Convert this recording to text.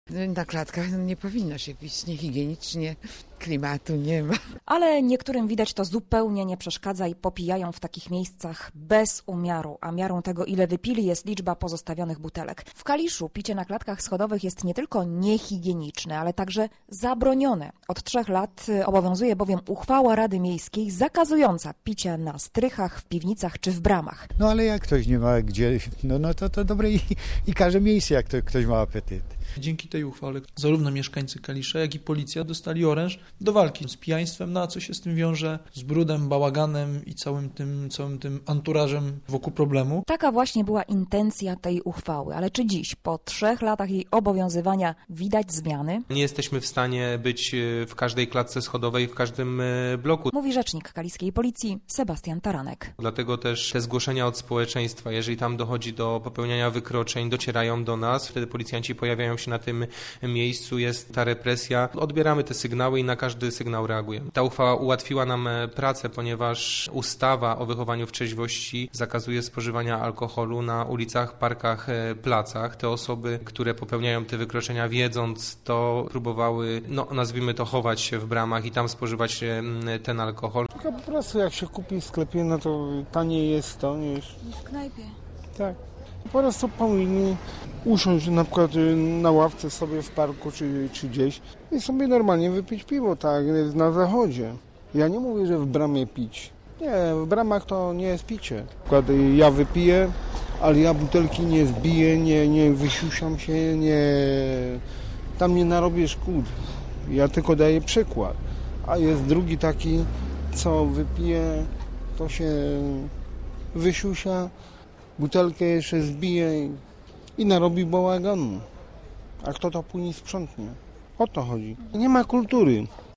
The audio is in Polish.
Na klatkach nie powinno się pić niehigienicznie, klimatu nie ma. Ale niektórym widać to zupełnie nie przeszkadza i popijają w takich miejscach bez umiaru, a miarą tego, ile wypili, jest liczba pozostawionych butelek. W Kaliszu picie na klatkach schodowych jest nie tylko niehigieniczne, ale także zabronione. Od 3 lat obowiązuje bowiem uchwała Rady Miejskiej zakazująca picia na strychach, w piwnicach czy w bramach. No ale jak ktoś nie ma gdzie, no to dobre i każde miejsce, jak ktoś ma apetyt. Dzięki tej uchwale zarówno mieszkańcy Kalisza, jak i policja dostali oręż do walki z pijaństwem, no a co się z tym wiąże? Z brudem, bałaganem i całym tym anturażem wokół problemu. Taka właśnie była intencja tej uchwały, ale czy dziś, po 3 latach jej obowiązywania, widać zmiany? Nie jesteśmy w stanie być w każdej klatce schodowej, w każdym bloku. Mówi rzecznik kaliskiej policji Sebastian Taranek. Dlatego też te zgłoszenia od społeczeństwa, jeżeli tam dochodzi do popełniania wykroczeń, docierają do nas, wtedy policjanci pojawiają się na tym miejscu, jest ta represja. Odbieramy te sygnały i na każdy sygnał reagujemy. Ta uchwała ułatwiła nam pracę, ponieważ ustawa o wychowaniu w trzeźwości zakazuje spożywania alkoholu na ulicach, parkach, placach. Te osoby, które popełniają te wykroczenia, wiedząc to, próbowały, nazwijmy to, chować się w bramach i tam spożywać ten alkohol. Tylko po prostu jak się kupi w sklepie, no to taniej jest to niż w knajpie. Tak. Po prostu powinni usiąść na przykład na ławce sobie w parku czy gdzieś i sobie normalnie wypić piwo, tak jak na zachodzie. Ja nie mówię, że w bramie pić. Nie, w bramach to nie jest picie. Na przykład ja wypiję, ale ja butelki nie zbiję, nie wysiusiam się, tam nie narobię szkód. Ja tylko daję przykład. A jest drugi taki, co wypije, to się wysiusia, butelkę jeszcze zbije i narobi bałaganu. A kto to później sprzątnie? O to chodzi. Nie ma kultury.